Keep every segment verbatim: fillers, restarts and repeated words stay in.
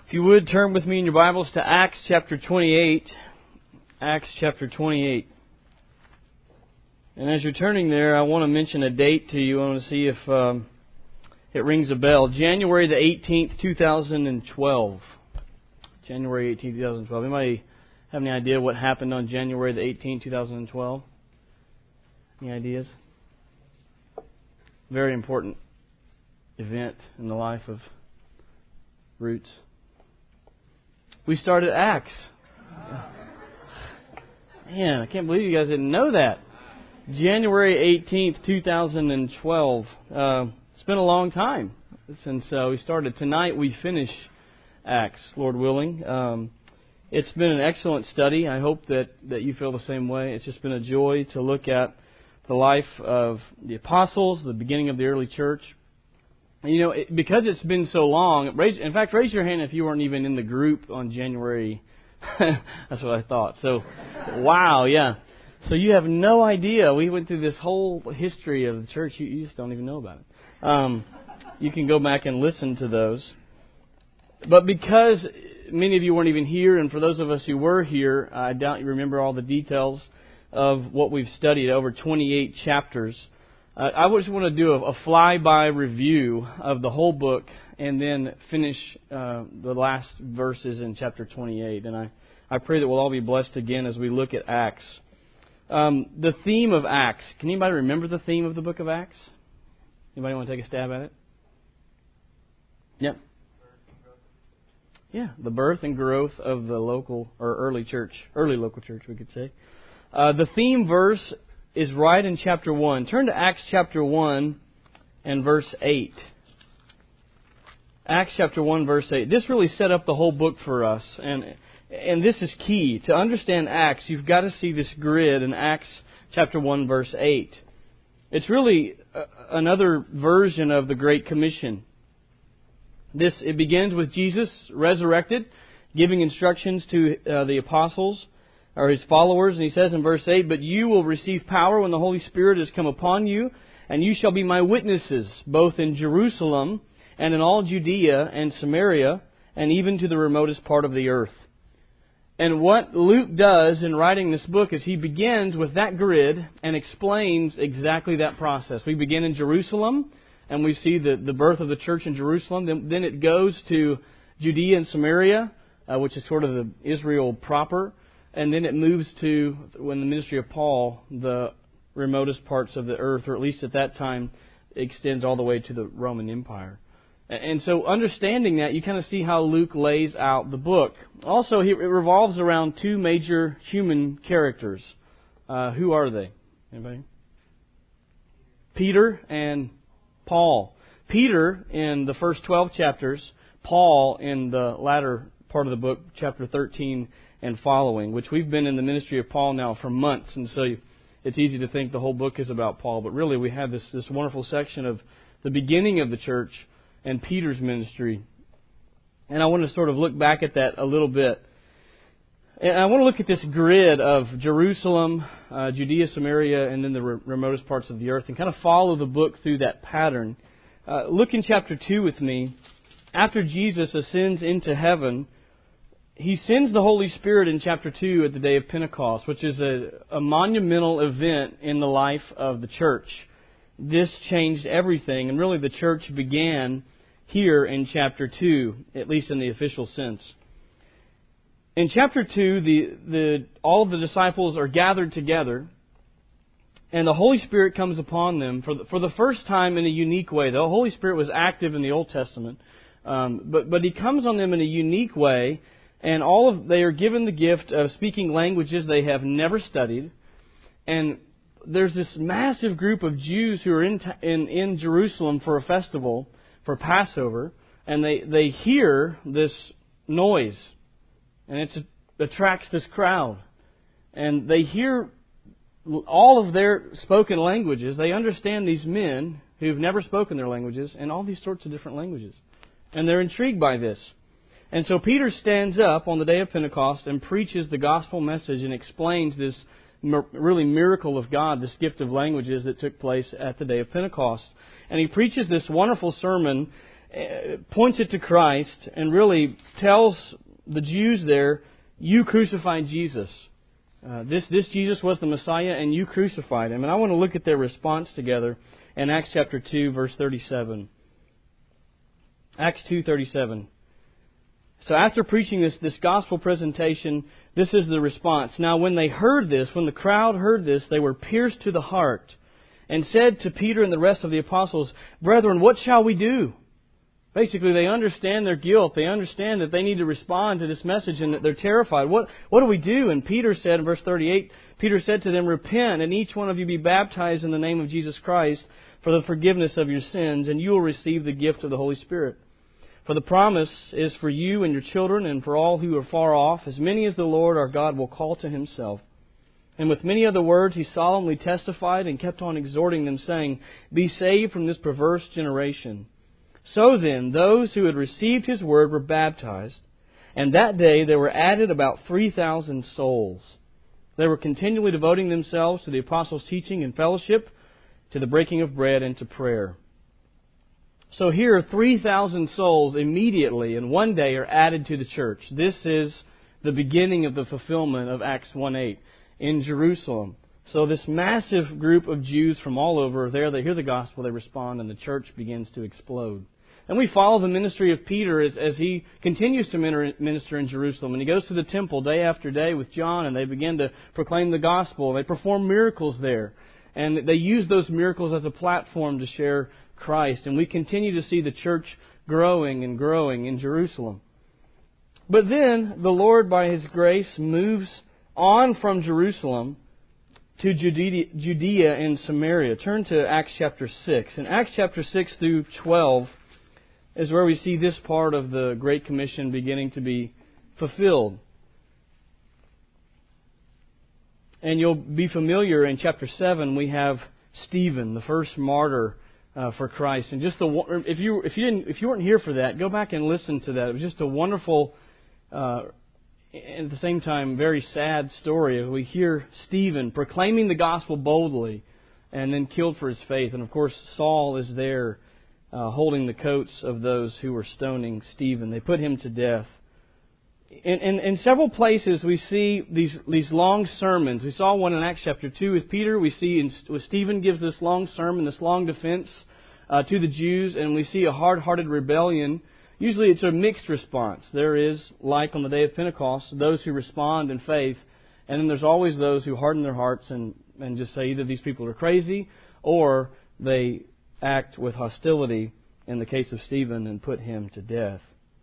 If you would, turn with me in your Bibles to Acts chapter twenty-eight. Acts chapter twenty-eight. And as you're turning there, I want to mention a date to you. I want to see if um, it rings a bell. January the eighteenth, two thousand twelve. January eighteenth, two thousand twelve. Anybody have any idea what happened on January the eighteenth, two thousand twelve? Any ideas? Very important event in the life of Roots. We started Acts. Man, I can't believe you guys didn't know that. January eighteenth, two thousand twelve. Uh, it's been a long time since uh, we started. Tonight we finish Acts, Lord willing. Um, it's been an excellent study. I hope that, that you feel the same way. It's just been a joy to look at the life of the apostles, the beginning of the early church. You know, it, because it's been so long, raise, in fact, raise your hand if you weren't even in the group on January. That's what I thought. So, wow, yeah. So you have no idea. We went through this whole history of the church. You, you just don't even know about it. Um, you can go back and listen to those. But because many of you weren't even here, and for those of us who were here, I doubt you remember all the details of what we've studied, over twenty-eight chapters. Uh, I just want to do a, a fly-by review of the whole book and then finish uh, the last verses in chapter twenty-eight. And I, I pray that we'll all be blessed again as we look at Acts. Um, the theme of Acts. Can anybody remember the theme of the book of Acts? Anybody want to take a stab at it? Yep. Yeah, the birth and growth of the local or early church, early local church, we could say. Uh, the theme verse is right in chapter one. Turn to Acts chapter one and verse eight. Acts chapter one, verse eight. This really set up the whole book for us. And and this is key. To understand Acts, you've got to see this grid in Acts chapter one, verse eight. It's really another version of the Great Commission. This It begins with Jesus resurrected, giving instructions to uh, the apostles, or His followers, and He says in verse eight, "But you will receive power when the Holy Spirit has come upon you, and you shall be my witnesses, both in Jerusalem and in all Judea and Samaria, and even to the remotest part of the earth." And what Luke does in writing this book is he begins with that grid and explains exactly that process. We begin in Jerusalem, and we see the, the birth of the church in Jerusalem. Then, then it goes to Judea and Samaria, uh, which is sort of the Israel proper. And then it moves to, when the ministry of Paul, the remotest parts of the earth, or at least at that time, extends all the way to the Roman Empire. And so understanding that, you kind of see how Luke lays out the book. Also, it revolves around two major human characters. Uh, who are they? Anybody? Peter and Paul. Peter in the first twelve chapters, Paul in the latter part of the book, chapter thirteen and following, which we've been in the ministry of Paul now for months, and so it's easy to think the whole book is about Paul, but really we have this, this wonderful section of the beginning of the church and Peter's ministry. And I want to sort of look back at that a little bit. And I want to look at this grid of Jerusalem, uh, Judea, Samaria, and then the re- remotest parts of the earth, and kind of follow the book through that pattern. Uh, look in chapter two with me. After Jesus ascends into heaven, He sends the Holy Spirit in chapter two at the day of Pentecost, which is a, a monumental event in the life of the church. This changed everything, and really the church began here in chapter two, at least in the official sense. In chapter two, the, the all of the disciples are gathered together, and the Holy Spirit comes upon them for the, for the first time in a unique way. The Holy Spirit was active in the Old Testament, um, but but He comes on them in a unique way. And all of they are given the gift of speaking languages they have never studied. And there's this massive group of Jews who are in in, in Jerusalem for a festival, for Passover. And they, they hear this noise. And it attracts this crowd. And they hear all of their spoken languages. They understand these men who've never spoken their languages in all these sorts of different languages. And they're intrigued by this. And so Peter stands up on the day of Pentecost and preaches the gospel message and explains this really miracle of God, this gift of languages that took place at the day of Pentecost. And he preaches this wonderful sermon points it to Christ and really tells the Jews there, you crucified Jesus. Uh, this, this Jesus was the Messiah and you crucified Him. And I want to look at their response together in Acts chapter two, verse thirty-seven. Acts two thirty-seven. So after preaching this, this gospel presentation, this is the response. Now when they heard this, when the crowd heard this, they were pierced to the heart and said to Peter and the rest of the apostles, Brethren, what shall we do? Basically, they understand their guilt. They understand that they need to respond to this message and that they're terrified. What, what do we do? And Peter said in verse thirty-eight, Peter said to them, Repent, and each one of you be baptized in the name of Jesus Christ for the forgiveness of your sins, and you will receive the gift of the Holy Spirit. For the promise is for you and your children and for all who are far off, as many as the Lord our God will call to Himself. And with many other words he solemnly testified and kept on exhorting them, saying, Be saved from this perverse generation. So then, those who had received His word were baptized, and that day there were added about three thousand souls. They were continually devoting themselves to the apostles' teaching and fellowship, to the breaking of bread and to prayer. So here, three thousand souls immediately in one day are added to the church. This is the beginning of the fulfillment of Acts one eight in Jerusalem. So this massive group of Jews from all over are there. They hear the gospel, they respond, and the church begins to explode. And we follow the ministry of Peter as, as he continues to minister in Jerusalem. And he goes to the temple day after day with John, and they begin to proclaim the gospel. They perform miracles there. And they use those miracles as a platform to share Christ. And we continue to see the church growing and growing in Jerusalem. But then the Lord, by His grace, moves on from Jerusalem to Judea, Judea and Samaria. Turn to Acts chapter six. In Acts chapter six through twelve is where we see this part of the Great Commission beginning to be fulfilled. And you'll be familiar in chapter seven, we have Stephen, the first martyr uh, for Christ. And just the if you if you didn't if you weren't here for that, go back and listen to that. It was just a wonderful, uh, and at the same time very sad story. We hear Stephen proclaiming the gospel boldly, and then killed for his faith. And of course, Saul is there, uh, holding the coats of those who were stoning Stephen. They put him to death. In, in, in several places we see these these long sermons. We saw one in Acts chapter two with Peter. We see in, with Stephen gives this long sermon, this long defense uh, to the Jews, and we see a hard-hearted rebellion. Usually it's a mixed response. There is, like on the day of Pentecost, those who respond in faith, and then there's always those who harden their hearts and, and just say either these people are crazy or they act with hostility in the case of Stephen and put him to death.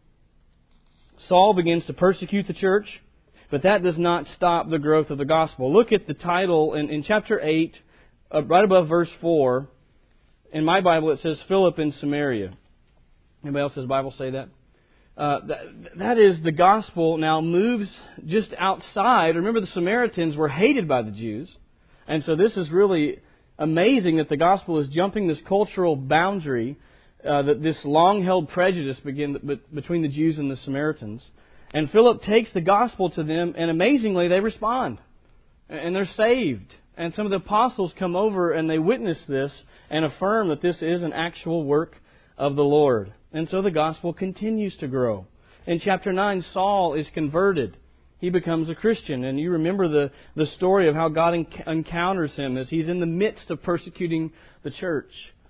Saul begins to persecute the church, but that does not stop the growth of the gospel. Look at the title in, in chapter eight, uh, right above verse four. In my Bible it says Philip in Samaria. Anybody else's Bible say that? Uh, that? That is, the gospel now moves just outside. Remember, the Samaritans were hated by the Jews. And so this is really amazing that the gospel is jumping this cultural boundary, uh, that this long-held prejudice begin, between the Jews and the Samaritans. And Philip takes the gospel to them, and amazingly they respond. And they're saved. And some of the apostles come over and they witness this and affirm that this is an actual work of the Lord. And so the gospel continues to grow. In chapter nine, Saul is converted. He becomes a Christian. And you remember the, the story of how God enc- encounters him as he's in the midst of persecuting the church.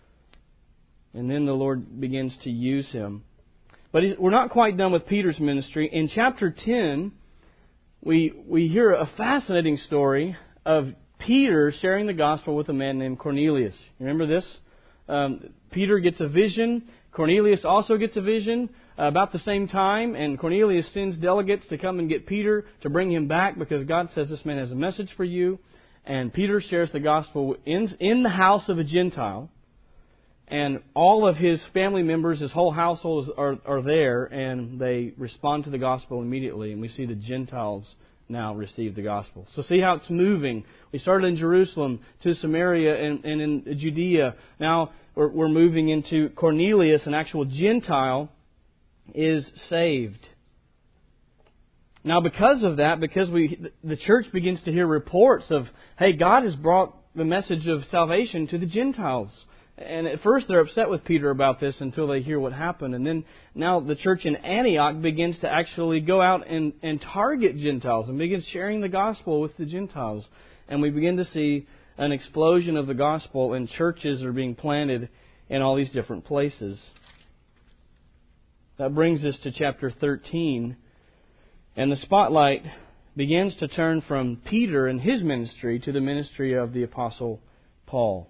And then the Lord begins to use him. But we're not quite done with Peter's ministry. In chapter ten, we, we hear a fascinating story of Peter sharing the gospel with a man named Cornelius. You remember this? Um, Peter gets a vision. Cornelius also gets a vision uh, about the same time. And Cornelius sends delegates to come and get Peter to bring him back because God says this man has a message for you. And Peter shares the gospel in, in the house of a Gentile. And all of his family members, his whole household are, are there. And they respond to the gospel immediately. And we see the Gentiles now receive the gospel. So see how it's moving. We started in Jerusalem to Samaria and, and in Judea. Now we're, we're moving into Cornelius, an actual Gentile, is saved. Now because of that, because we the church begins to hear reports of, hey, God has brought the message of salvation to the Gentiles. And at first they're upset with Peter about this until they hear what happened. And then now the church in Antioch begins to actually go out and, and target Gentiles and begins sharing the gospel with the Gentiles. And we begin to see an explosion of the gospel, and churches are being planted in all these different places. That brings us to chapter thirteen. And the spotlight begins to turn from Peter and his ministry to the ministry of the Apostle Paul.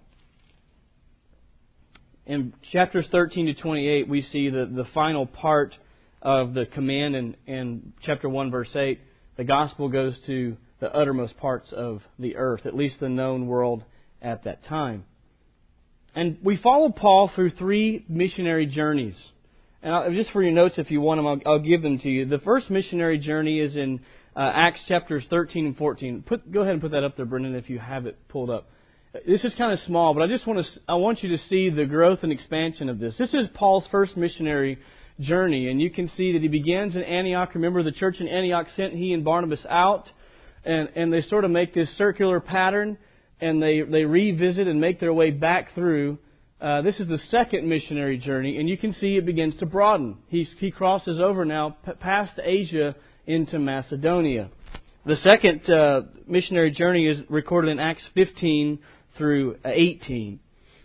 In chapters thirteen to twenty-eight, we see the, the final part of the command in, in chapter one, verse eight. The gospel goes to the uttermost parts of the earth, at least the known world at that time. And we follow Paul through three missionary journeys. And I'll, just for your notes, if you want them, I'll, I'll give them to you. The first missionary journey is in uh, Acts chapters thirteen and fourteen. Put, go ahead and put that up there, Brendan, if you have it pulled up. This is kind of small, but I just want to I want you to see the growth and expansion of this. This is Paul's first missionary journey, and you can see that he begins in Antioch. Remember, the church in Antioch sent he and Barnabas out, and, and they sort of make this circular pattern, and they, they revisit and make their way back through. Uh, this is the second missionary journey, and you can see it begins to broaden. He, he crosses over now p- past Asia into Macedonia. The second uh, missionary journey is recorded in Acts fifteen through eighteen.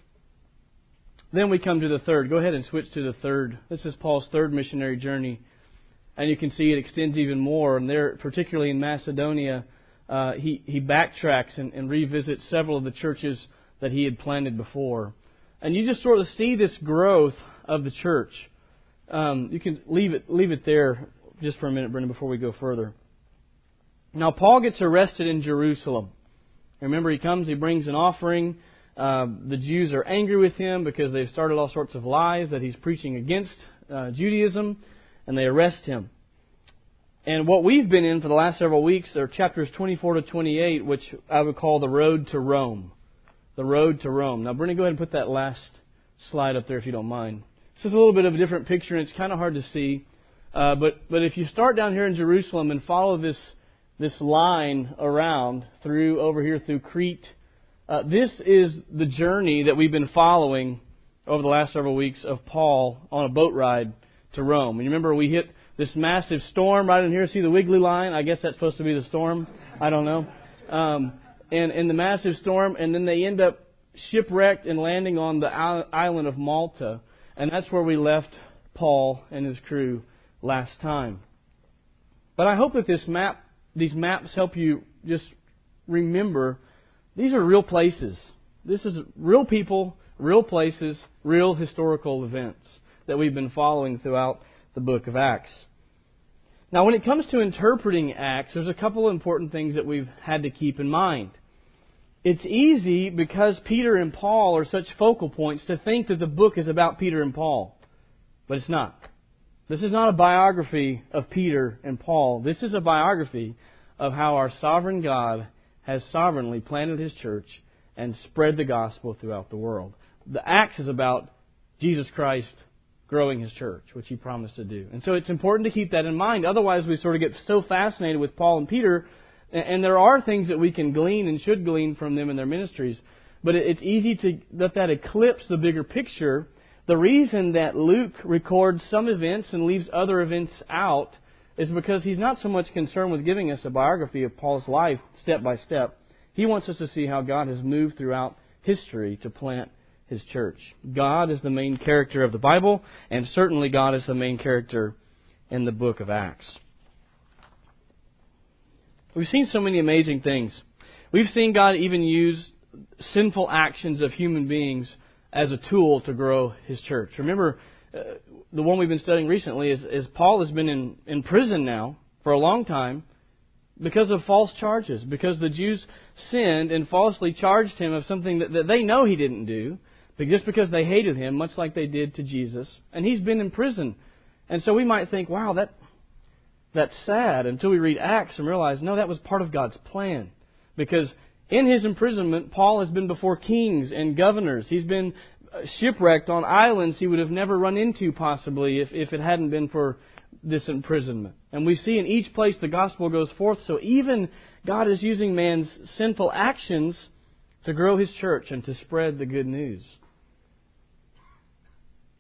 Then we come to the third. Go ahead and switch to the third. This is Paul's third missionary journey. And you can see it extends even more. And there, particularly in Macedonia, uh, he, he backtracks and, and revisits several of the churches that he had planted before. And you just sort of see this growth of the church. Um, you can leave it leave it there just for a minute, Brendan, before we go further. Now, Paul gets arrested in Jerusalem. Remember, he comes, he brings an offering. Uh, the Jews are angry with him because they've started all sorts of lies that he's preaching against uh, Judaism, and they arrest him. And what we've been in for the last several weeks are chapters twenty-four to twenty-eight, which I would call the road to Rome. The road to Rome. Now, Brendan, go ahead and put that last slide up there if you don't mind. This is a little bit of a different picture, and it's kind of hard to see. Uh, but, but if you start down here in Jerusalem and follow this this line around through over here through Crete, uh, this is the journey that we've been following over the last several weeks of Paul on a boat ride to Rome. And you remember we hit this massive storm right in here. See the wiggly line? I guess that's supposed to be the storm. I don't know. Um, and, and the massive storm, and then they end up shipwrecked and landing on the island of Malta. And that's where we left Paul and his crew last time. But I hope that this map, these maps help you just remember these are real places. This is real people, real places, real historical events that we've been following throughout the book of Acts. Now, when it comes to interpreting Acts, there's a couple of important things that we've had to keep in mind. It's easy, because Peter and Paul are such focal points, to think that the book is about Peter and Paul. But it's not. This is not a biography of Peter and Paul. This is a biography of how our sovereign God has sovereignly planted His church and spread the gospel throughout the world. The Acts is about Jesus Christ growing His church, which He promised to do. And so it's important to keep that in mind. Otherwise, we sort of get so fascinated with Paul and Peter, and there are things that we can glean and should glean from them in their ministries, but it's easy to let that eclipse the bigger picture. The reason that Luke records some events and leaves other events out is because he's not so much concerned with giving us a biography of Paul's life step by step. He wants us to see how God has moved throughout history to plant His church. God is the main character of the Bible, and certainly God is the main character in the book of Acts. We've seen so many amazing things. We've seen God even use sinful actions of human beings as a tool to grow His church. Remember, uh, the one we've been studying recently is, is Paul has been in, in prison now for a long time because of false charges, because the Jews sinned and falsely charged him of something that, that they know he didn't do, but just because they hated him, much like they did to Jesus. And he's been in prison. And so we might think, wow, that that's sad, until we read Acts and realize, no, that was part of God's plan. Because in his imprisonment, Paul has been before kings and governors. He's been shipwrecked on islands he would have never run into, possibly, if, if it hadn't been for this imprisonment. And we see in each place the gospel goes forth. So even God is using man's sinful actions to grow His church and to spread the good news.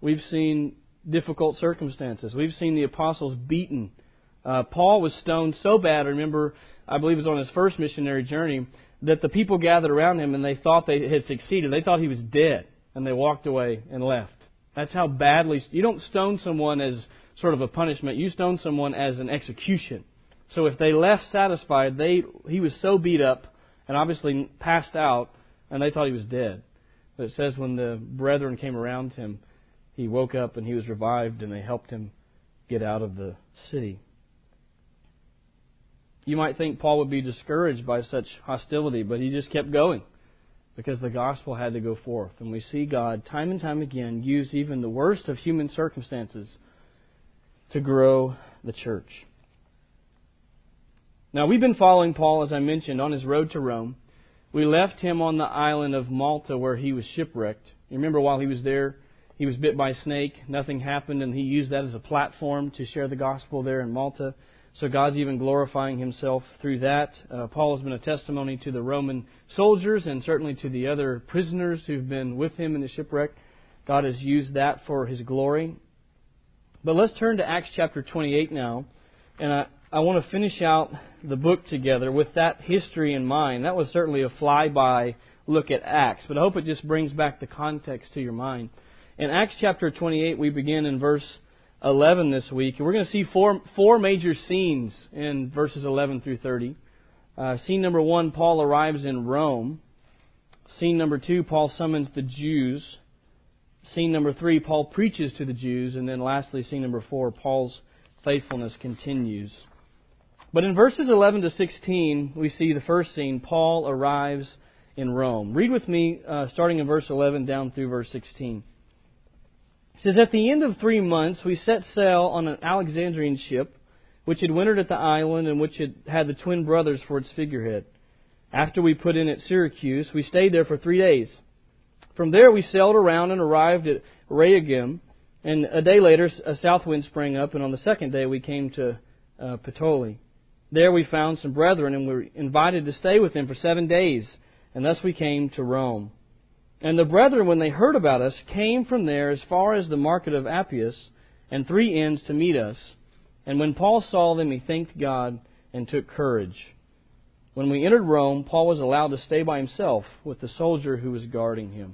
We've seen difficult circumstances. We've seen the apostles beaten. Uh, Paul was stoned so bad, I remember, I believe it was on his first missionary journey, that the people gathered around him and they thought they had succeeded. They thought he was dead, and they walked away and left. That's how badly... You don't stone someone as sort of a punishment. You stone someone as an execution. So if they left satisfied, they he was so beat up and obviously passed out, and they thought he was dead. But it says when the brethren came around him, he woke up and he was revived, and they helped him get out of the city. You might think Paul would be discouraged by such hostility, but he just kept going because the gospel had to go forth. And we see God time and time again use even the worst of human circumstances to grow the church. Now, we've been following Paul, as I mentioned, on his road to Rome. We left him on the island of Malta where he was shipwrecked. You remember while he was there, he was bit by a snake. Nothing happened, and he used that as a platform to share the gospel there in Malta. So God's even glorifying Himself through that. Uh, Paul has been a testimony to the Roman soldiers and certainly to the other prisoners who've been with him in the shipwreck. God has used that for His glory. But let's turn to Acts chapter twenty-eight now. And I, I want to finish out the book together with that history in mind. That was certainly a flyby look at Acts, but I hope it just brings back the context to your mind. In Acts chapter twenty-eight, we begin in verse eleven this week. And we're going to see four four major scenes in verses eleven through thirty. Uh, scene number one, Paul arrives in Rome. Scene number two, Paul summons the Jews. Scene number three, Paul preaches to the Jews. And then lastly, scene number four, Paul's faithfulness continues. But in verses eleven to sixteen, we see the first scene, Paul arrives in Rome. Read with me, uh, starting in verse eleven down through verse sixteen. It says, "At the end of three months, we set sail on an Alexandrian ship, which had wintered at the island and which had had the twin brothers for its figurehead. After we put in at Syracuse, we stayed there for three days. From there, we sailed around and arrived at Rhegium. And a day later, a south wind sprang up, and on the second day, we came to uh, Puteoli. There we found some brethren, and we were invited to stay with them for seven days, and thus we came to Rome. And the brethren, when they heard about us, came from there as far as the market of Appius and three inns to meet us. And when Paul saw them, he thanked God and took courage. When we entered Rome, Paul was allowed to stay by himself with the soldier who was guarding him."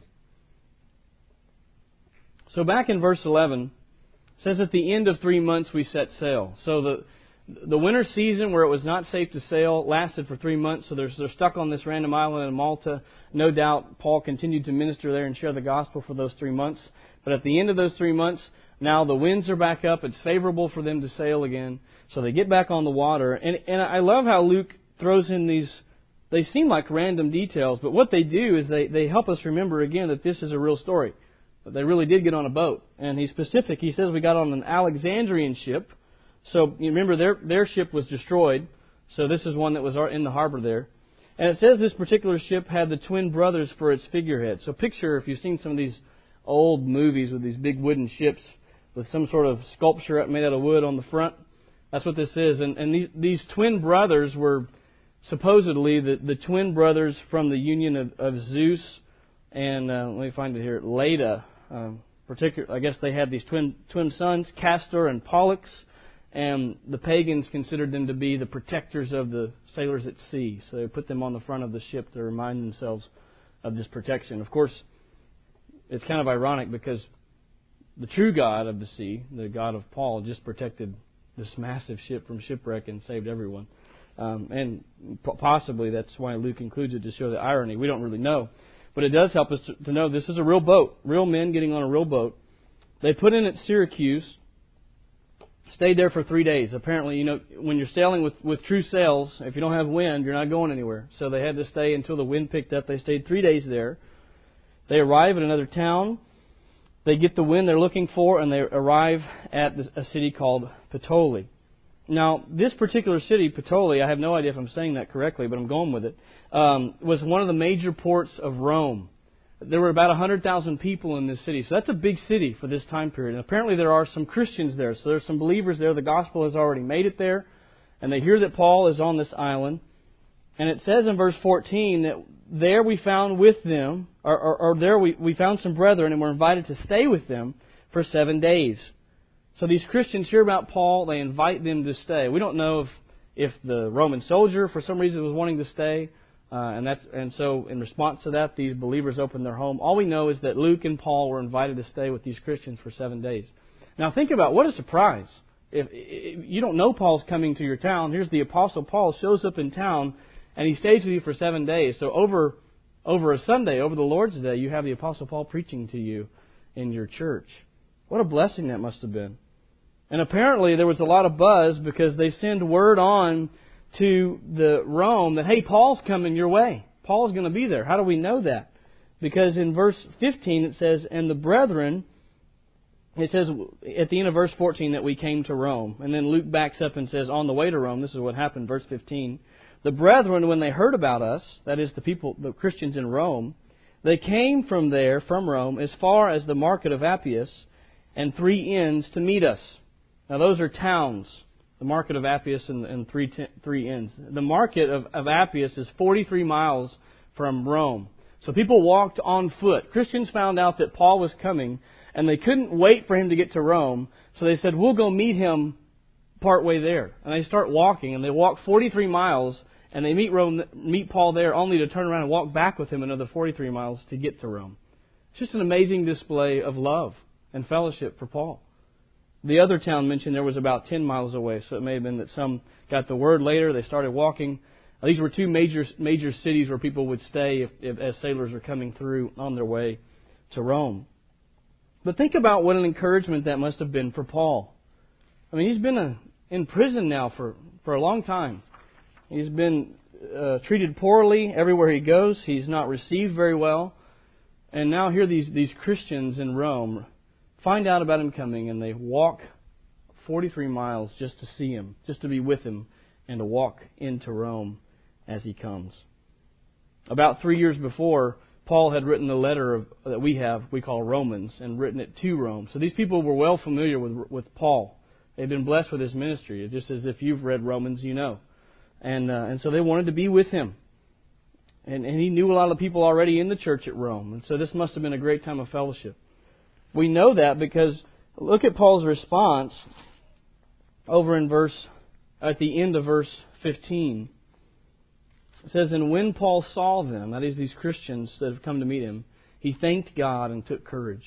So back in verse eleven, it says, "At the end of three months we set sail." So the the winter season where it was not safe to sail lasted for three months. So they're, they're stuck on this random island in Malta. No doubt Paul continued to minister there and share the gospel for those three months. But at the end of those three months, now the winds are back up. It's favorable for them to sail again. So they get back on the water. And, and I love how Luke throws in these, they seem like random details, but what they do is they, they help us remember again that this is a real story. But they really did get on a boat. And he's specific. He says we got on an Alexandrian ship. So you remember their their ship was destroyed. So this is one that was in the harbor there. And it says this particular ship had the twin brothers for its figurehead. So picture if you've seen some of these old movies with these big wooden ships with some sort of sculpture made out of wood on the front. That's what this is. And, and these, these twin brothers were supposedly the, the twin brothers from the union of, of Zeus and, uh, let me find it here, Leda. Um, particular, I guess they had these twin twin sons, Castor and Pollux. And the pagans considered them to be the protectors of the sailors at sea. So they put them on the front of the ship to remind themselves of this protection. Of course, it's kind of ironic because the true God of the sea, the God of Paul, just protected this massive ship from shipwreck and saved everyone. Um, and possibly that's why Luke includes it to show the irony. We don't really know. But it does help us to, to know this is a real boat. Real men getting on a real boat. They put in at Syracuse. Stayed there for three days. Apparently, you know, when you're sailing with, with true sails, if you don't have wind, you're not going anywhere. So they had to stay until the wind picked up. They stayed three days there. They arrive at another town. They get the wind they're looking for, and they arrive at a city called Puteoli. Now, this particular city, Puteoli, I have no idea if I'm saying that correctly, but I'm going with it, um, was one of the major ports of Rome. There were about one hundred thousand people in this city. So that's a big city for this time period. And apparently there are some Christians there. So there's some believers there. The gospel has already made it there. And they hear that Paul is on this island. And it says in verse fourteen that there we found with them, or, or, or there we, we found some brethren and were invited to stay with them for for seven days. So these Christians hear about Paul. They invite them to stay. We don't know if, if the Roman soldier, for some reason, was wanting to stay. Uh, and that's and so in response to that, these believers opened their home. All we know is that Luke and Paul were invited to stay with these Christians for seven days. Now think about what a surprise. If, if you don't know Paul's coming to your town, here's the Apostle Paul shows up in town and he stays with you for seven days. So over over a Sunday, over the Lord's Day, you have the Apostle Paul preaching to you in your church. What a blessing that must have been. And apparently there was a lot of buzz because they send word on to the Rome that, hey, Paul's coming your way. Paul's going to be there. How do we know that? Because in verse fifteen it says, and the brethren, it says at the end of verse fourteen that we came to Rome. And then Luke backs up and says, on the way to Rome, this is what happened, verse fifteen. The brethren, when they heard about us, that is the people, the Christians in Rome, they came from there, from Rome, as far as the market of Appius and three inns to meet us. Now those are towns. The market of Appius and, and three, t- three inns. The market of, of Appius is forty-three miles from Rome. So people walked on foot. Christians found out that Paul was coming, and they couldn't wait for him to get to Rome. So they said, we'll go meet him partway there. And they start walking, and they walk forty-three miles, and they meet Rome, meet Paul there, only to turn around and walk back with him another forty-three miles to get to Rome. It's just an amazing display of love and fellowship for Paul. The other town mentioned there was about ten miles away, so it may have been that some got the word later. They started walking. These were two major major cities where people would stay if, if, as sailors were coming through on their way to Rome. But think about what an encouragement that must have been for Paul. I mean, he's been a, in prison now for, for a long time. He's been uh, treated poorly everywhere he goes. He's not received very well. And now here these, these Christians in Rome find out about him coming, and they walk forty-three miles just to see him, just to be with him, and to walk into Rome as he comes. About three years before, Paul had written the letter of, that we have, we call Romans, and written it to Rome. So these people were well familiar with, with Paul. They'd been blessed with his ministry, just as if you've read Romans, you know. And uh, and so they wanted to be with him. And, and he knew a lot of people already in the church at Rome. And so this must have been a great time of fellowship. We know that because look at Paul's response over in verse, at the end of verse fifteen. It says, and when Paul saw them, that is these Christians that have come to meet him, he thanked God and took courage.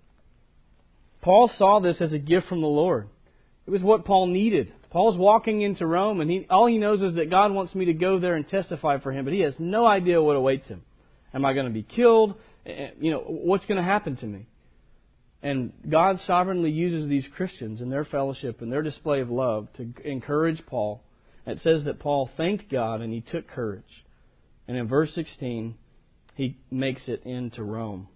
Paul saw this as a gift from the Lord. It was what Paul needed. Paul's walking into Rome, and he, all he knows is that God wants me to go there and testify for him, but he has no idea what awaits him. Am I going to be killed? You know, what's going to happen to me? And God sovereignly uses these Christians in their fellowship and their display of love to encourage Paul. It says that Paul thanked God and he took courage. And in verse sixteen, he makes it into Rome.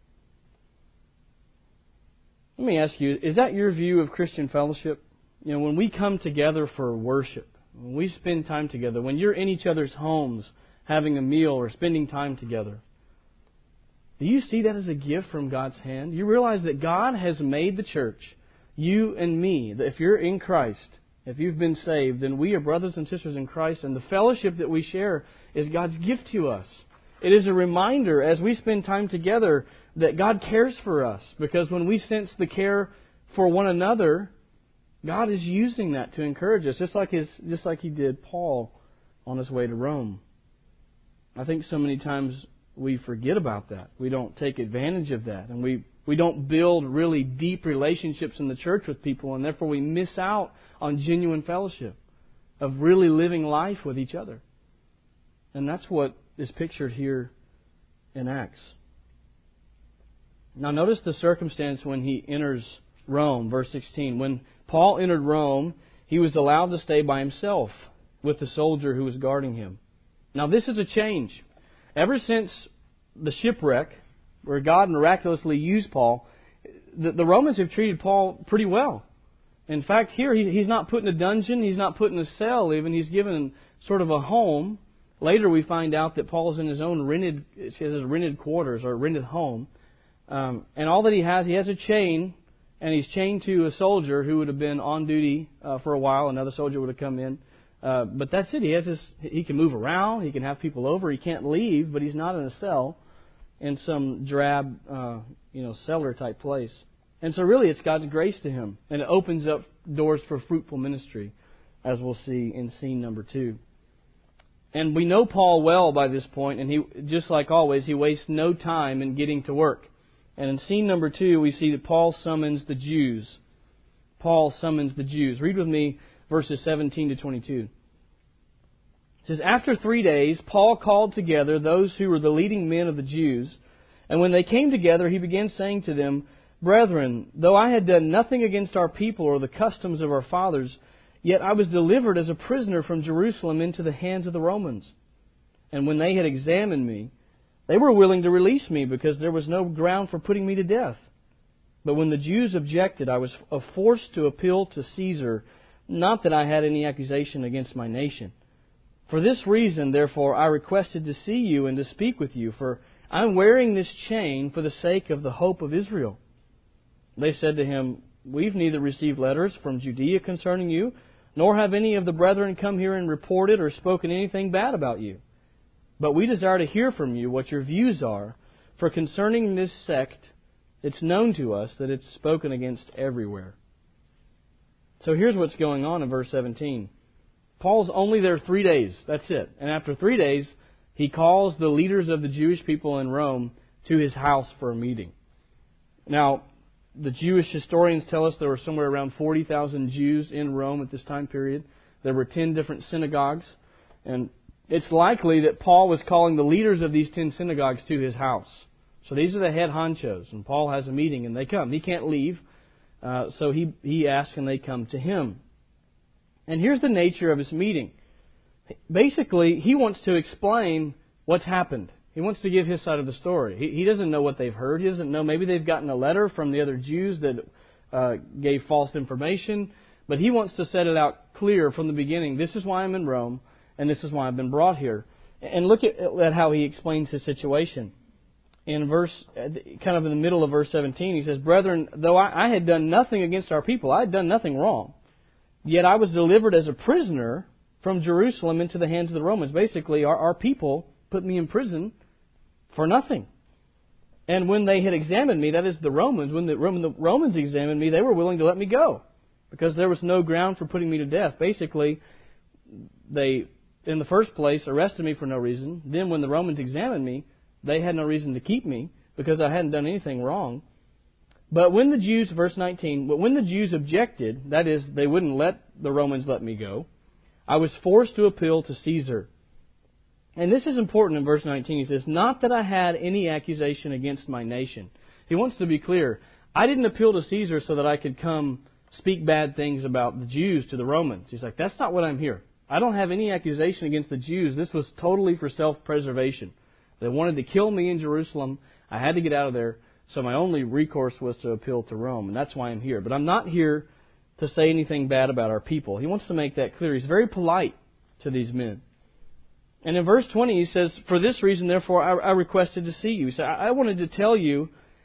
Let me ask you, is that your view of Christian fellowship? You know, when we come together for worship, when we spend time together, when you're in each other's homes having a meal or spending time together, do you see that as a gift from God's hand? You realize that God has made the church, you and me, that if you're in Christ, if you've been saved, then we are brothers and sisters in Christ, and the fellowship that we share is God's gift to us. It is a reminder as we spend time together that God cares for us, because when we sense the care for one another, God is using that to encourage us, just like his, just like He did Paul on his way to Rome. I think so many times we forget about that. We don't take advantage of that. And we, we don't build really deep relationships in the church with people. And therefore we miss out on genuine fellowship, of really living life with each other. And that's what is pictured here in Acts. Now notice the circumstance when he enters Rome, verse sixteen. When Paul entered Rome, he was allowed to stay by himself with the soldier who was guarding him. Now this is a change. Ever since the shipwreck, where God miraculously used Paul, the, the Romans have treated Paul pretty well. In fact, here he, he's not put in a dungeon, he's not put in a cell even, he's given sort of a home. Later we find out that Paul's in his own rented, it says his rented quarters or rented home. Um, and all that he has, he has a chain, and he's chained to a soldier who would have been on duty uh, for a while. Another soldier would have come in. Uh, but that's it. He has this. He can move around. He can have people over. He can't leave, but he's not in a cell in some drab, uh, you know, cellar type place. And so really it's God's grace to him. And it opens up doors for fruitful ministry, as we'll see in scene number two. And we know Paul well by this point, and he, just like always, he wastes no time in getting to work. And in scene number two, we see that Paul summons the Jews. Paul summons the Jews. Read with me verses seventeen to twenty-two. It says, "After three days, Paul called together those who were the leading men of the Jews. And when they came together, he began saying to them, 'Brethren, though I had done nothing against our people or the customs of our fathers, yet I was delivered as a prisoner from Jerusalem into the hands of the Romans. And when they had examined me, they were willing to release me because there was no ground for putting me to death. But when the Jews objected, I was forced to appeal to Caesar, not that I had any accusation against my nation. For this reason, therefore, I requested to see you and to speak with you, for I am wearing this chain for the sake of the hope of Israel.' They said to him, 'We've neither received letters from Judea concerning you, nor have any of the brethren come here and reported or spoken anything bad about you. But we desire to hear from you what your views are, for concerning this sect, it's known to us that it's spoken against everywhere.'" So here's what's going on in verse seventeen. Paul's only there three days. That's it. And after three days, he calls the leaders of the Jewish people in Rome to his house for a meeting. Now, the Jewish historians tell us there were somewhere around forty thousand Jews in Rome at this time period. There were ten different synagogues. And it's likely that Paul was calling the leaders of these ten synagogues to his house. So these are the head honchos. And Paul has a meeting and they come. He can't leave. Uh, so he, he asks and they come to him. And here's the nature of his meeting. Basically, he wants to explain what's happened. He wants to give his side of the story. He, he doesn't know what they've heard. He doesn't know. Maybe they've gotten a letter from the other Jews that uh, gave false information. But he wants to set it out clear from the beginning. This is why I'm in Rome, and this is why I've been brought here. And look at, at how he explains his situation. In verse, kind of in the middle of verse seventeen, he says, "Brethren, though I, I had done nothing against our people, I had done nothing wrong. Yet I was delivered as a prisoner from Jerusalem into the hands of the Romans." Basically, our, our people put me in prison for nothing. "And when they had examined me," that is the Romans, when the, when the Romans examined me, they were willing to let me go because there was no ground for putting me to death. Basically, they, in the first place, arrested me for no reason. Then when the Romans examined me, they had no reason to keep me because I hadn't done anything wrong. But when the Jews, verse nineteen, but when the Jews objected, that is, they wouldn't let the Romans let me go, I was forced to appeal to Caesar. And this is important in verse nineteen. He says, "Not that I had any accusation against my nation." He wants to be clear. I didn't appeal to Caesar so that I could come speak bad things about the Jews to the Romans. He's like, that's not what I'm here. I don't have any accusation against the Jews. This was totally for self-preservation. They wanted to kill me in Jerusalem. I had to get out of there. So my only recourse was to appeal to Rome. And that's why I'm here. But I'm not here to say anything bad about our people. He wants to make that clear. He's very polite to these men. And in verse twenty, he says, "For this reason, therefore, I, I requested to see you." He said, I, I wanted to tell you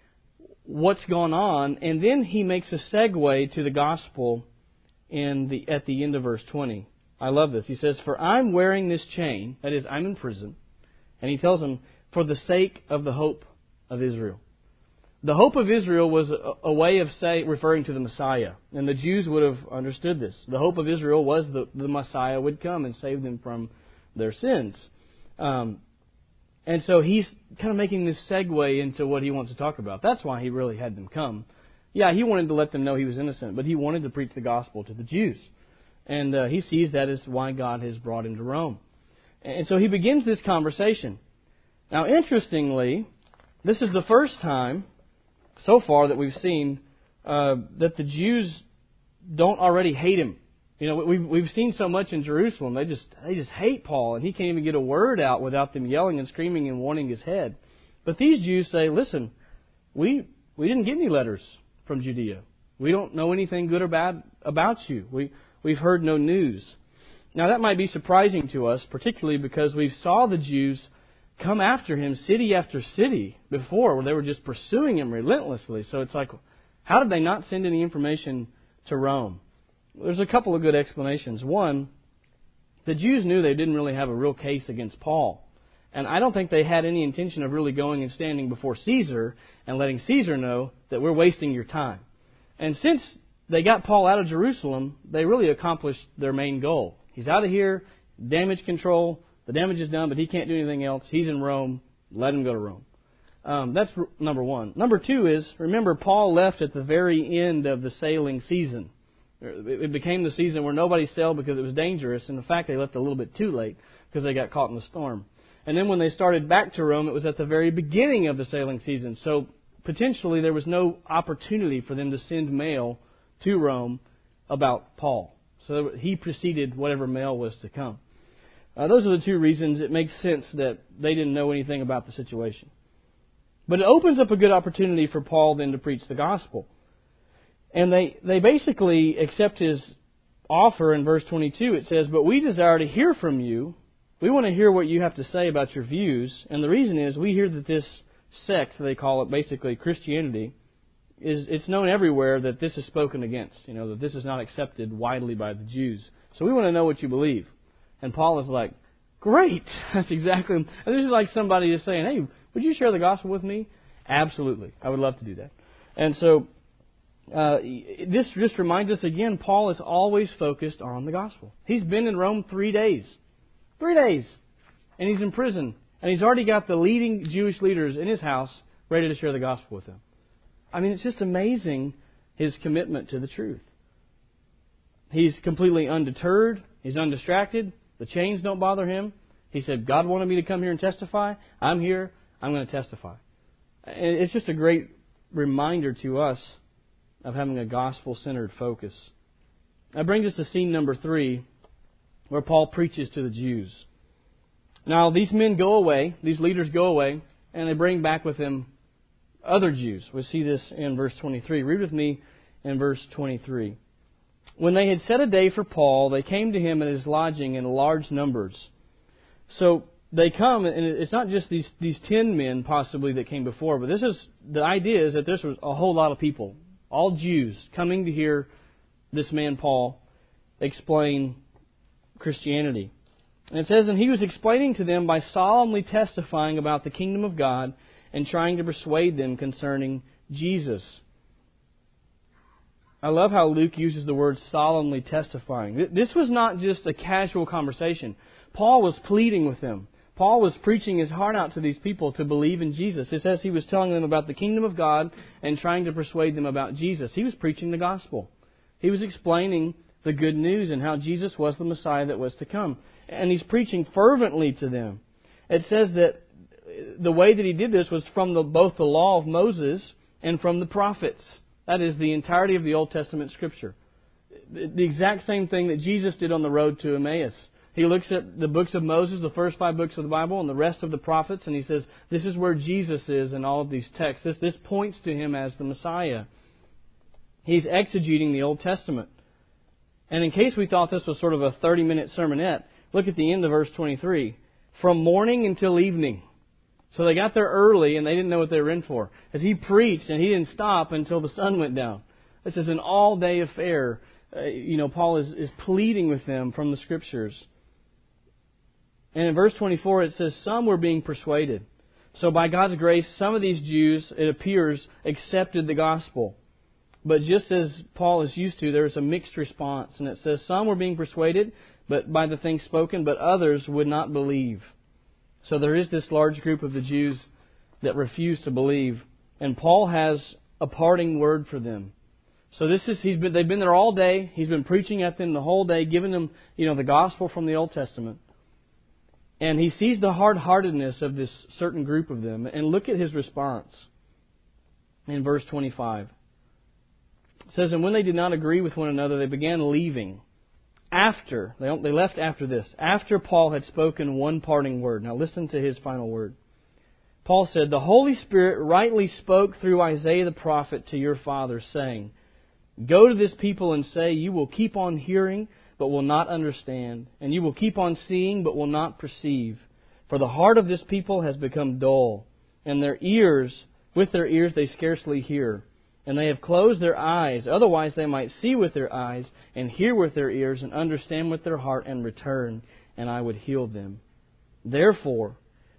what's gone on. And then he makes a segue to the gospel in the at the end of verse twenty. I love this. He says, "For I'm wearing this chain," that is, I'm in prison. And he tells them, "for the sake of the hope of Israel." The hope of Israel was a, a way of say, referring to the Messiah. And the Jews would have understood this. The hope of Israel was that the Messiah would come and save them from their sins. Um, and so he's kind of making this segue into what he wants to talk about. That's why he really had them come. Yeah, he wanted to let them know he was innocent, but he wanted to preach the gospel to the Jews. And uh, he sees that as why God has brought him to Rome. And so he begins this conversation. Now, interestingly, this is the first time so far that we've seen uh, that the Jews don't already hate him. You know, we've we've seen so much in Jerusalem. They just they just hate Paul, and he can't even get a word out without them yelling and screaming and wanting his head. But these Jews say, "Listen, we we didn't get any letters from Judea. We don't know anything good or bad about you. We we've heard no news." Now that might be surprising to us, particularly because we saw the Jews come after him city after city before, where they were just pursuing him relentlessly. So it's like, how did they not send any information to Rome? There's a couple of good explanations. One, the Jews knew they didn't really have a real case against Paul. And I don't think they had any intention of really going and standing before Caesar and letting Caesar know that we're wasting your time. And since they got Paul out of Jerusalem, they really accomplished their main goal. He's out of here, damage control, the damage is done, but he can't do anything else. He's in Rome, let him go to Rome. Um, that's number one. Number two is, remember, Paul left at the very end of the sailing season. It became the season where nobody sailed because it was dangerous. And in fact, they left a little bit too late because they got caught in the storm. And then when they started back to Rome, it was at the very beginning of the sailing season. So potentially there was no opportunity for them to send mail to Rome about Paul. So he preceded whatever mail was to come. Uh, those are the two reasons it makes sense that they didn't know anything about the situation. But it opens up a good opportunity for Paul then to preach the gospel. And they, they basically accept his offer in verse twenty-two. It says, "But we desire to hear from you. We want to hear what you have to say about your views." And the reason is we hear that this sect, they call it basically Christianity, is it's known everywhere that this is spoken against. You know, that this is not accepted widely by the Jews. So we want to know what you believe. And Paul is like, great. That's exactly. And this is like somebody just saying, hey, would you share the gospel with me? Absolutely. I would love to do that. And so uh, this just reminds us again, Paul is always focused on the gospel. He's been in Rome three days. Three days. And he's in prison. And he's already got the leading Jewish leaders in his house ready to share the gospel with them. I mean, it's just amazing his commitment to the truth. He's completely undeterred. He's undistracted. The chains don't bother him. He said, God wanted me to come here and testify. I'm here. I'm going to testify. And it's just a great reminder to us of having a gospel-centered focus. That brings us to scene number three, where Paul preaches to the Jews. Now, these men go away, these leaders go away, and they bring back with them other Jews. We see this in verse twenty-three. Read with me in verse twenty-three. "When they had set a day for Paul, they came to him at his lodging in large numbers." So they come, and it's not just these, these ten men possibly that came before, but this is the idea is that this was a whole lot of people, all Jews, coming to hear this man Paul explain Christianity. And it says, "And he was explaining to them by solemnly testifying about the kingdom of God and trying to persuade them concerning Jesus." I love how Luke uses the word solemnly testifying. This was not just a casual conversation. Paul was pleading with them. Paul was preaching his heart out to these people to believe in Jesus. It says he was telling them about the kingdom of God and trying to persuade them about Jesus. He was preaching the gospel. He was explaining the good news and how Jesus was the Messiah that was to come. And he's preaching fervently to them. It says that the way that he did this was from the, both the law of Moses and from the prophets. That is the entirety of the Old Testament Scripture. The exact same thing that Jesus did on the road to Emmaus. He looks at the books of Moses, the first five books of the Bible, and the rest of the prophets, and he says, this is where Jesus is in all of these texts. This, this points to him as the Messiah. He's exegeting the Old Testament. And in case we thought this was sort of a thirty-minute sermonette, look at the end of verse twenty-three. "From morning until evening." So they got there early and they didn't know what they were in for. As he preached, and he didn't stop until the sun went down. This is an all-day affair. Uh, you know, Paul is, is pleading with them from the Scriptures. And in verse twenty-four it says, some were being persuaded. So by God's grace, some of these Jews, it appears, accepted the gospel. But just as Paul is used to, there's a mixed response. And it says, some were being persuaded but by the things spoken, but others would not believe. So there is this large group of the Jews that refuse to believe. And Paul has a parting word for them. So this is he's been they've been there all day. He's been preaching at them the whole day, giving them, you know, the gospel from the Old Testament. And he sees the hard-heartedness of this certain group of them. And look at his response in verse twenty-five. It says, and when they did not agree with one another, they began leaving. After, they, they left after this, after Paul had spoken one parting word. Now listen to his final word. Paul said, the Holy Spirit rightly spoke through Isaiah the prophet to your fathers, saying, go to this people and say, you will keep on hearing, but will not understand. And you will keep on seeing, but will not perceive. For the heart of this people has become dull, and their ears, with their ears they scarcely hear. And they have closed their eyes, otherwise they might see with their eyes, and hear with their ears, and understand with their heart, and return, and I would heal them. Therefore,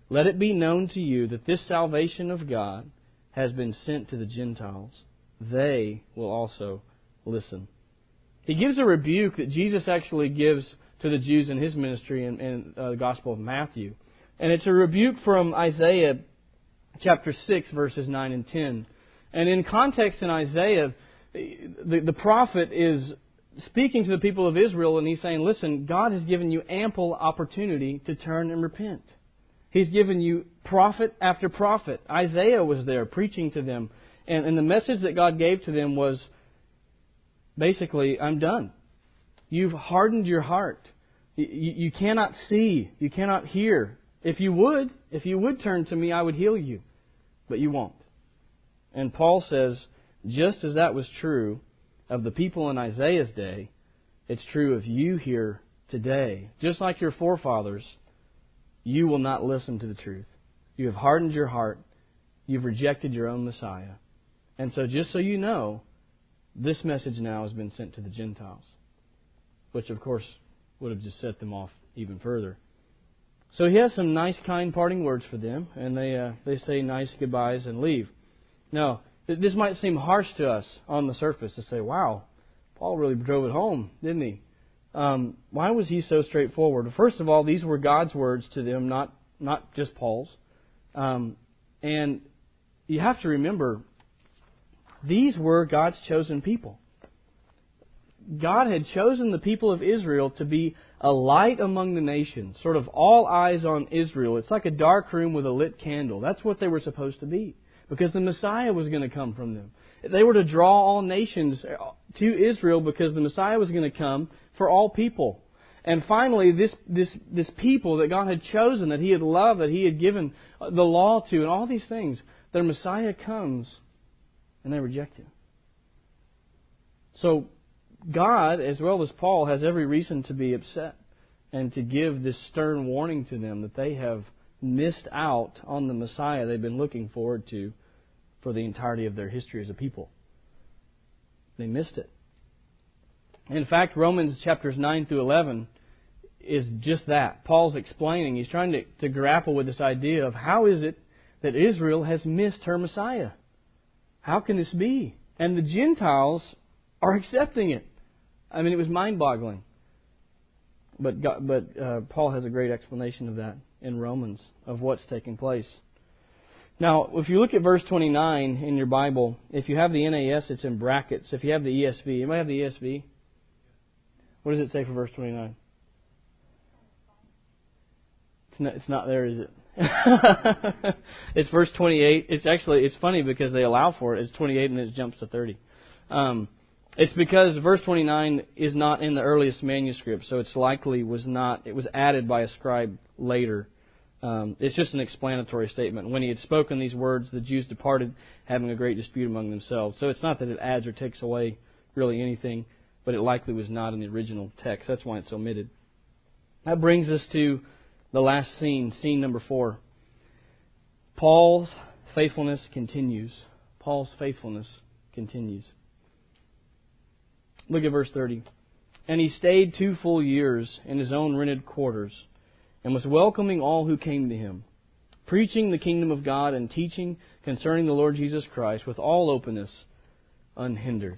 let it be known to you that this salvation of God has been sent to the Gentiles. They will also listen. He gives a rebuke that Jesus actually gives to the Jews in His ministry in, in uh, the Gospel of Matthew. And it's a rebuke from Isaiah chapter six, verses nine and ten. And in context in Isaiah, the, the prophet is speaking to the people of Israel, and he's saying, listen, God has given you ample opportunity to turn and repent. He's given you prophet after prophet. Isaiah was there preaching to them. And, and the message that God gave to them was basically, I'm done. You've hardened your heart. You, you cannot see. You cannot hear. If you would, if you would turn to me, I would heal you. But you won't. And Paul says, just as that was true of the people in Isaiah's day, it's true of you here today. Just like your forefathers, you will not listen to the truth. You have hardened your heart. You've rejected your own Messiah. And so just so you know, this message now has been sent to the Gentiles. Which, of course, would have just set them off even further. So he has some nice, kind parting words for them. And they uh, they say nice goodbyes and leave. Now, this might seem harsh to us on the surface to say, wow, Paul really drove it home, didn't he? Um, why was he so straightforward? First of all, these were God's words to them, not not just Paul's. Um, and you have to remember, these were God's chosen people. God had chosen the people of Israel to be a light among the nations, sort of all eyes on Israel. It's like a dark room with a lit candle. That's what they were supposed to be, because the Messiah was going to come from them. They were to draw all nations to Israel because the Messiah was going to come for all people. And finally, this, this, this people that God had chosen, that He had loved, that He had given the law to, and all these things, their Messiah comes and they reject Him. So God, as well as Paul, has every reason to be upset and to give this stern warning to them that they have missed out on the Messiah they've been looking forward to for the entirety of their history as a people. They missed it. In fact, Romans chapters nine through eleven is just that. Paul's explaining, he's trying to, to grapple with this idea of how is it that Israel has missed her Messiah? How can this be? And the Gentiles are accepting it. I mean, it was mind-boggling. But God, but uh, Paul has a great explanation of that in Romans, of what's taking place. Now, if you look at verse twenty-nine in your Bible, if you have the N A S, it's in brackets. If you have the E S V, anybody have the E S V? What does it say for verse twenty-nine? It's not, it's not there, is it? It's verse twenty-eight. It's actually, it's funny because they allow for it. It's twenty-eight and it jumps to thirty. Um, it's because verse twenty-nine is not in the earliest manuscript, so it's likely was not, it was added by a scribe later. Um, it's just an explanatory statement. When he had spoken these words, the Jews departed, having a great dispute among themselves. So it's not that it adds or takes away really anything, but it likely was not in the original text. That's why it's omitted. That brings us to the last scene, scene number four. Paul's faithfulness continues. Paul's faithfulness continues. Look at verse thirty. And he stayed two full years in his own rented quarters, and was welcoming all who came to him, preaching the kingdom of God and teaching concerning the Lord Jesus Christ with all openness, unhindered.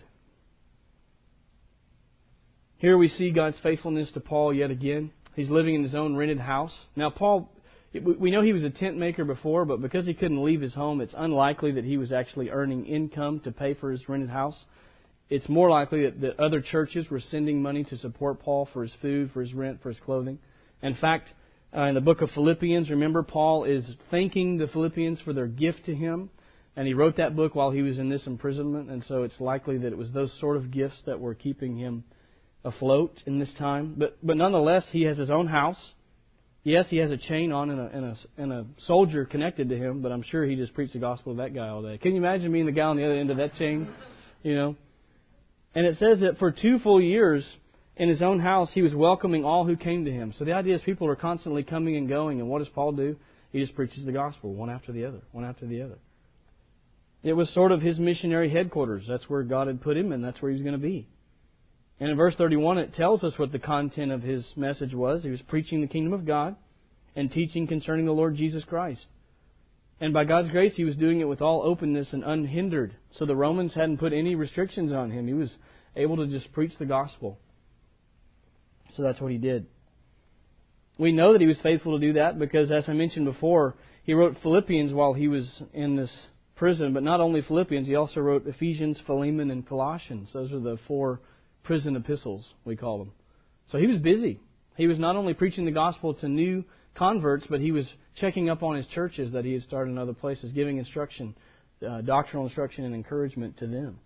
Here we see God's faithfulness to Paul yet again. He's living in his own rented house. Now, Paul, we know he was a tent maker before, but because he couldn't leave his home, it's unlikely that he was actually earning income to pay for his rented house. It's more likely that, that other churches were sending money to support Paul for his food, for his rent, for his clothing. In fact, uh, in the book of Philippians, remember, Paul is thanking the Philippians for their gift to him. And he wrote that book while he was in this imprisonment. And so it's likely that it was those sort of gifts that were keeping him afloat in this time. But but nonetheless, he has his own house. Yes, he has a chain on and a, and a, and a soldier connected to him, but I'm sure he just preached the gospel to that guy all day. Can you imagine being the guy on the other end of that chain? You know? And it says that for two full years in his own house, he was welcoming all who came to him. So the idea is people are constantly coming and going. And what does Paul do? He just preaches the gospel one after the other, one after the other. It was sort of his missionary headquarters. That's where God had put him, and that's where he was going to be. And in verse thirty-one, it tells us what the content of his message was. He was preaching the kingdom of God and teaching concerning the Lord Jesus Christ. And by God's grace, he was doing it with all openness and unhindered. So the Romans hadn't put any restrictions on him. He was able to just preach the gospel. So that's what he did. We know that he was faithful to do that because, as I mentioned before, he wrote Philippians while he was in this prison. But not only Philippians, he also wrote Ephesians, Philemon, and Colossians. Those are the four prison epistles, we call them. So he was busy. He was not only preaching the gospel to new converts, but he was checking up on his churches that he had started in other places, giving instruction, uh, doctrinal instruction and encouragement to them.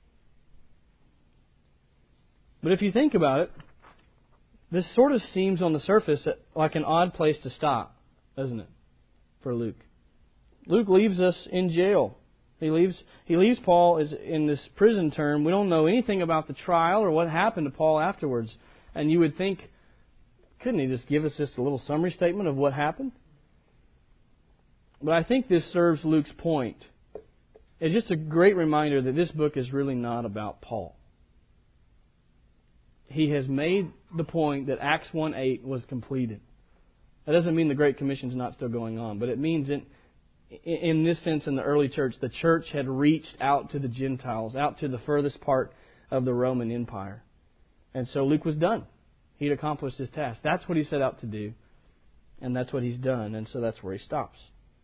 But if you think about it, this sort of seems on the surface like an odd place to stop, doesn't it, for Luke? Luke leaves us in jail. He leaves he leaves Paul is in this prison term. We don't know anything about the trial or what happened to Paul afterwards. And you would think, couldn't he just give us just a little summary statement of what happened? But I think this serves Luke's point. It's just a great reminder that this book is really not about Paul. He has made the point that Acts one eight was completed. That doesn't mean the Great Commission is not still going on, but it means in, in this sense in the early church, the church had reached out to the Gentiles, out to the furthest part of the Roman Empire. And so Luke was done. He'd accomplished his task. That's what he set out to do. And that's what he's done. And so that's where he stops.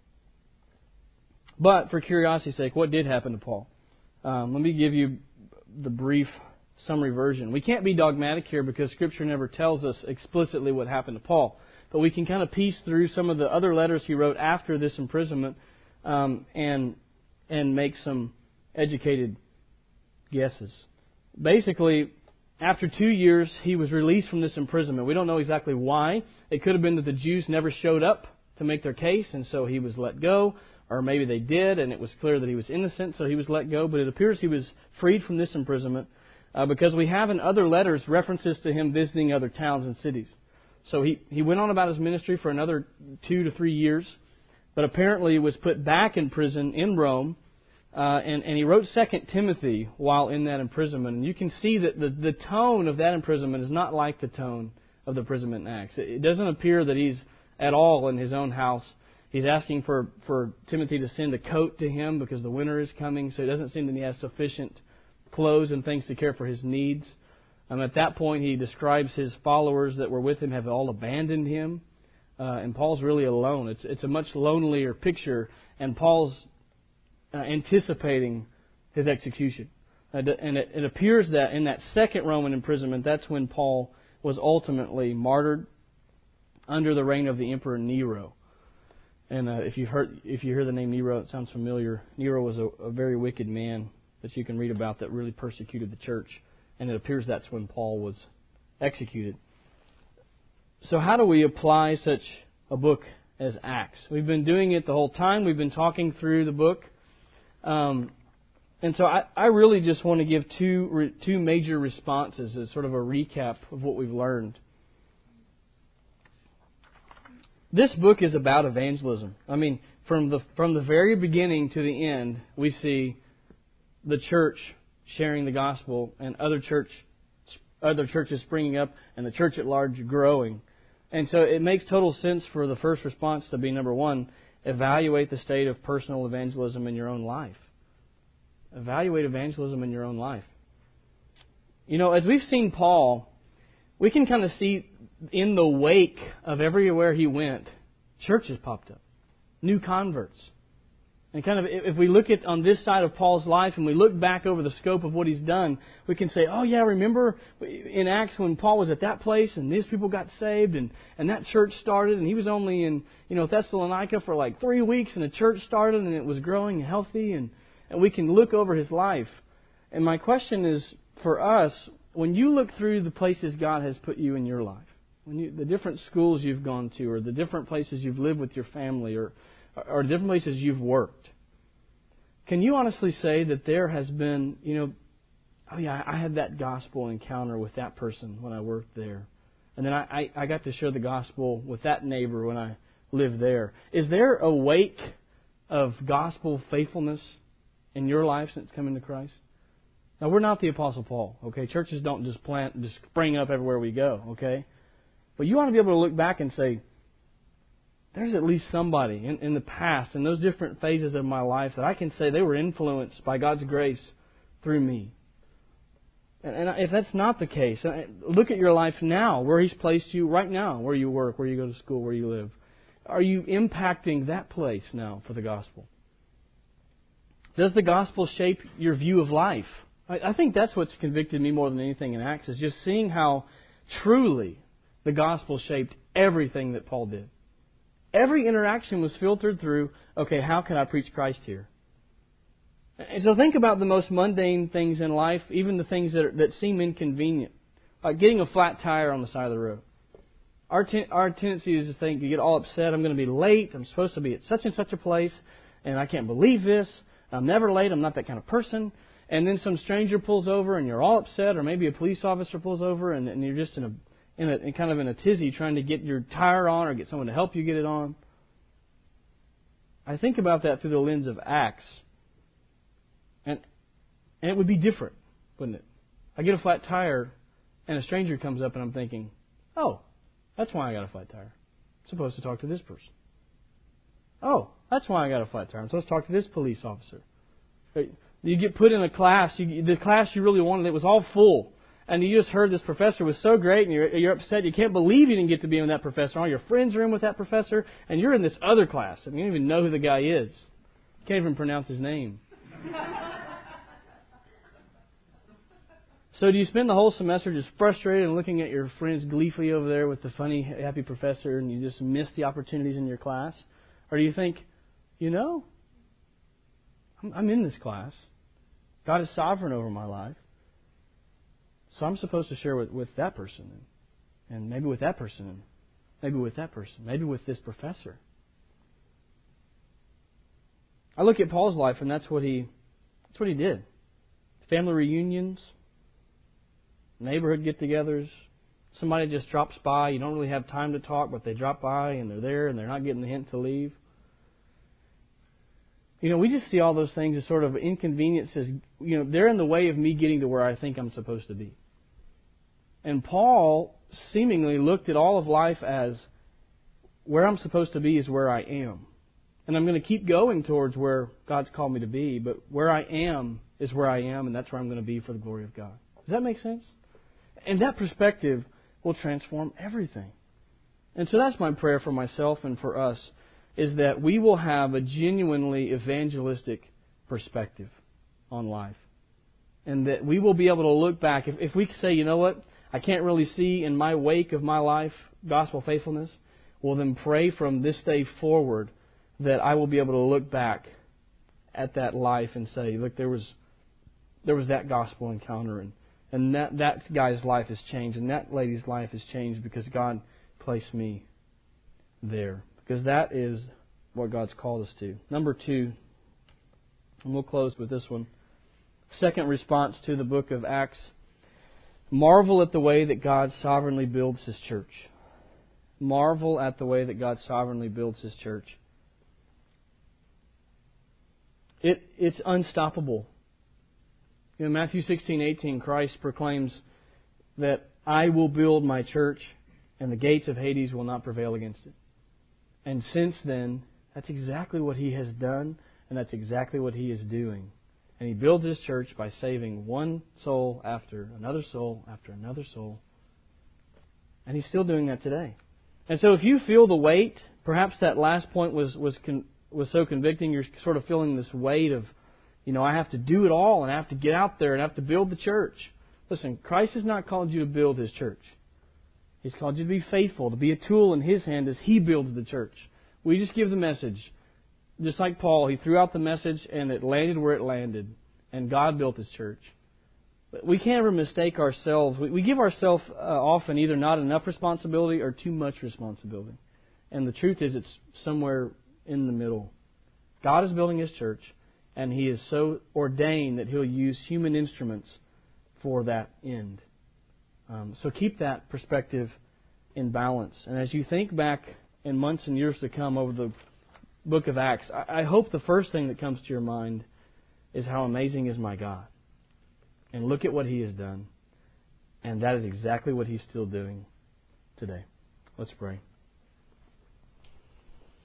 But for curiosity's sake, what did happen to Paul? Um, let me give you the brief summary version. We can't be dogmatic here because Scripture never tells us explicitly what happened to Paul. But we can kind of piece through some of the other letters he wrote after this imprisonment um, and and make some educated guesses. Basically, after two years, he was released from this imprisonment. We don't know exactly why. It could have been that the Jews never showed up to make their case, and so he was let go. Or maybe they did, and it was clear that he was innocent, so he was let go. But it appears he was freed from this imprisonment uh, because we have in other letters references to him visiting other towns and cities. So he, he went on about his ministry for another two to three years, but apparently was put back in prison in Rome. Uh, and, and he wrote Second Timothy while in that imprisonment. And you can see that the, the tone of that imprisonment is not like the tone of the imprisonment in Acts. It doesn't appear that he's at all in his own house. He's asking for, for Timothy to send a coat to him because the winter is coming. So it doesn't seem that he has sufficient clothes and things to care for his needs. Um, at that point, he describes his followers that were with him have all abandoned him. Uh, and Paul's really alone. It's, it's a much lonelier picture. And Paul's Uh, anticipating his execution. Uh, and it, it appears that in that second Roman imprisonment, that's when Paul was ultimately martyred under the reign of the Emperor Nero. And uh, if you heard, if you hear the name Nero, it sounds familiar. Nero was a, a very wicked man that you can read about that really persecuted the church. And it appears that's when Paul was executed. So how do we apply such a book as Acts? We've been doing it the whole time. We've been talking through the book. Um, and so I, I really just want to give two re, two major responses as sort of a recap of what we've learned. This book is about evangelism. I mean, from the from the very beginning to the end, we see the church sharing the gospel and other church other churches springing up and the church at large growing. And so it makes total sense for the first response to be, number one, evaluate the state of personal evangelism in your own life. Evaluate evangelism in your own life. You know, as we've seen Paul, we can kind of see in the wake of everywhere he went, churches popped up, new converts. And kind of, if we look at on this side of Paul's life and we look back over the scope of what he's done, we can say, oh yeah, remember in Acts when Paul was at that place and these people got saved and, and that church started and he was only in, you know, Thessalonica for like three weeks and the church started and it was growing and healthy and, and we can look over his life. And my question is for us, when you look through the places God has put you in your life, when you, the different schools you've gone to or the different places you've lived with your family or or different places you've worked, can you honestly say that there has been, you know, oh yeah, I had that gospel encounter with that person when I worked there. And then I, I, I got to share the gospel with that neighbor when I lived there. Is there a wake of gospel faithfulness in your life since coming to Christ? Now, we're not the Apostle Paul, okay? Churches don't just plant, just spring up everywhere we go, okay? But you want to be able to look back and say, there's at least somebody in, in the past, in those different phases of my life, that I can say they were influenced by God's grace through me. And, and if that's not the case, look at your life now, where He's placed you right now, where you work, where you go to school, where you live. Are you impacting that place now for the gospel? Does the gospel shape your view of life? I, I think that's what's convicted me more than anything in Acts, is just seeing how truly the gospel shaped everything that Paul did. Every interaction was filtered through, okay, how can I preach Christ here? And so think about the most mundane things in life, even the things that, are, that seem inconvenient. Like getting a flat tire on the side of the road. Our ten, our tendency is to think, you get all upset, I'm going to be late, I'm supposed to be at such and such a place, and I can't believe this, I'm never late, I'm not that kind of person. And then some stranger pulls over and you're all upset, or maybe a police officer pulls over and, and you're just in a, in a in kind of in a tizzy trying to get your tire on or get someone to help you get it on. I think about that through the lens of Acts. And, and it would be different, wouldn't it? I get a flat tire and a stranger comes up and I'm thinking, oh, that's why I got a flat tire. I'm supposed to talk to this person. Oh, that's why I got a flat tire. I'm supposed to talk to this police officer. You get put in a class, you, the class you really wanted, it was all full. And you just heard this professor was so great and you're, you're upset. You can't believe you didn't get to be in with that professor. All your friends are in with that professor. And you're in this other class. And you don't even know who the guy is. You can't even pronounce his name. So do you spend the whole semester just frustrated and looking at your friends gleefully over there with the funny, happy professor and you just miss the opportunities in your class? Or do you think, you know, I'm, I'm in this class. God is sovereign over my life. So I'm supposed to share with, with that person. And, and maybe with that person. And maybe with that person. Maybe with this professor. I look at Paul's life and that's what he that's what he did. Family reunions. Neighborhood get-togethers. Somebody just drops by. You don't really have time to talk, but they drop by and they're there and they're not getting the hint to leave. You know, we just see all those things as sort of inconveniences. You know, they're in the way of me getting to where I think I'm supposed to be. And Paul seemingly looked at all of life as where I'm supposed to be is where I am. And I'm going to keep going towards where God's called me to be, but where I am is where I am, and that's where I'm going to be for the glory of God. Does that make sense? And that perspective will transform everything. And so that's my prayer for myself and for us, is that we will have a genuinely evangelistic perspective on life. And that we will be able to look back. If, if we say, you know what, I can't really see in my wake of my life gospel faithfulness, well then pray from this day forward that I will be able to look back at that life and say, look, there was there was that gospel encounter, and, and that, that guy's life has changed, and that lady's life has changed because God placed me there. Because that is what God's called us to. Number two, and we'll close with this one. Second response to the book of Acts. Marvel at the way that God sovereignly builds His church. Marvel at the way that God sovereignly builds His church. It, it's unstoppable. In Matthew sixteen eighteen, Christ proclaims that I will build my church and the gates of Hades will not prevail against it. And since then, that's exactly what He has done, and that's exactly what He is doing. And He builds His church by saving one soul after another soul after another soul. And He's still doing that today. And so if you feel the weight, perhaps that last point was was con- was so convicting, you're sort of feeling this weight of, you know, I have to do it all, and I have to get out there and I have to build the church. Listen, Christ has not called you to build His church. He's called you to be faithful, to be a tool in His hand as He builds the church. We just give the message. Just like Paul, he threw out the message and it landed where it landed. And God built His church. But we can't ever mistake ourselves. We, we give ourselves uh, often either not enough responsibility or too much responsibility. And the truth is it's somewhere in the middle. God is building His church, and He is so ordained that He'll use human instruments for that end. Um, so keep that perspective in balance. And as you think back in months and years to come over the book of Acts, I, I hope the first thing that comes to your mind is how amazing is my God. And look at what He has done. And that is exactly what He's still doing today. Let's pray.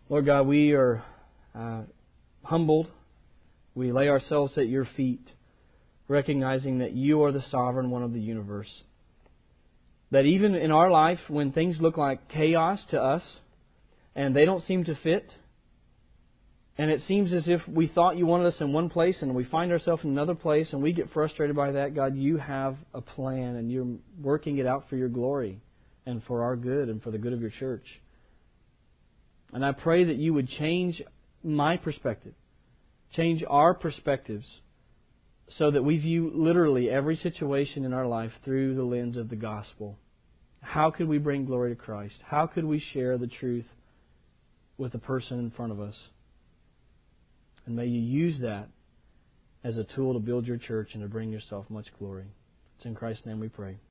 Lord God, we are uh, humbled. We lay ourselves at your feet, recognizing that you are the sovereign one of the universe. That even in our life, when things look like chaos to us, and they don't seem to fit, and it seems as if we thought you wanted us in one place and we find ourselves in another place and we get frustrated by that, God, you have a plan and you're working it out for your glory and for our good and for the good of your church. And I pray that you would change my perspective, change our perspectives, so that we view literally every situation in our life through the lens of the gospel. How could we bring glory to Christ? How could we share the truth with the person in front of us? And may you use that as a tool to build your church and to bring yourself much glory. It's in Christ's name we pray.